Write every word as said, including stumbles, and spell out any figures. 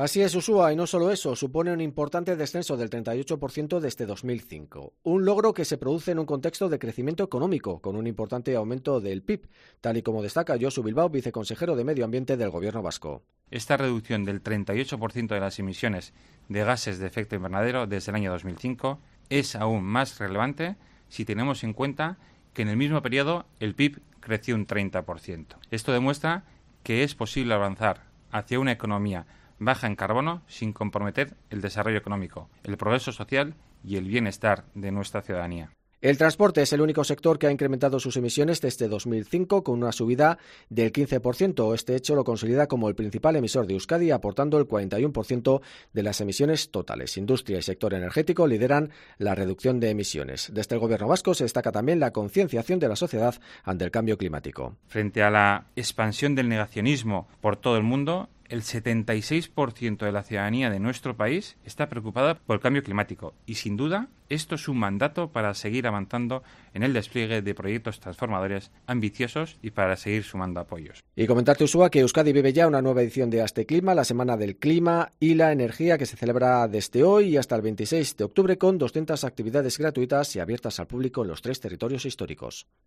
Así es, Ushua, y no solo eso, supone un importante descenso del treinta y ocho por ciento desde dos mil cinco. Un logro que se produce en un contexto de crecimiento económico, con un importante aumento del P I B, tal y como destaca Josu Bilbao, viceconsejero de Medio Ambiente del Gobierno vasco. Esta reducción del treinta y ocho por ciento de las emisiones de gases de efecto invernadero desde el año dos mil cinco es aún más relevante si tenemos en cuenta que en el mismo periodo el P I B creció un treinta por ciento. Esto demuestra que es posible avanzar hacia una economía baja en carbono sin comprometer el desarrollo económico, el progreso social y el bienestar de nuestra ciudadanía. El transporte es el único sector que ha incrementado sus emisiones desde dos mil cinco con una subida del quince por ciento. Este hecho lo consolida como el principal emisor de Euskadi, aportando el cuarenta y uno por ciento de las emisiones totales. Industria y sector energético lideran la reducción de emisiones. Desde el Gobierno vasco se destaca también la concienciación de la sociedad ante el cambio climático. Frente a la expansión del negacionismo por todo el mundo, el setenta y seis por ciento de la ciudadanía de nuestro país está preocupada por el cambio climático y, sin duda, esto es un mandato para seguir avanzando en el despliegue de proyectos transformadores ambiciosos y para seguir sumando apoyos. Y comentarte, Ushua, que Euskadi vive ya una nueva edición de Aste Clima, la Semana del Clima y la Energía, que se celebra desde hoy y hasta el veintiséis de octubre con doscientas actividades gratuitas y abiertas al público en los tres territorios históricos.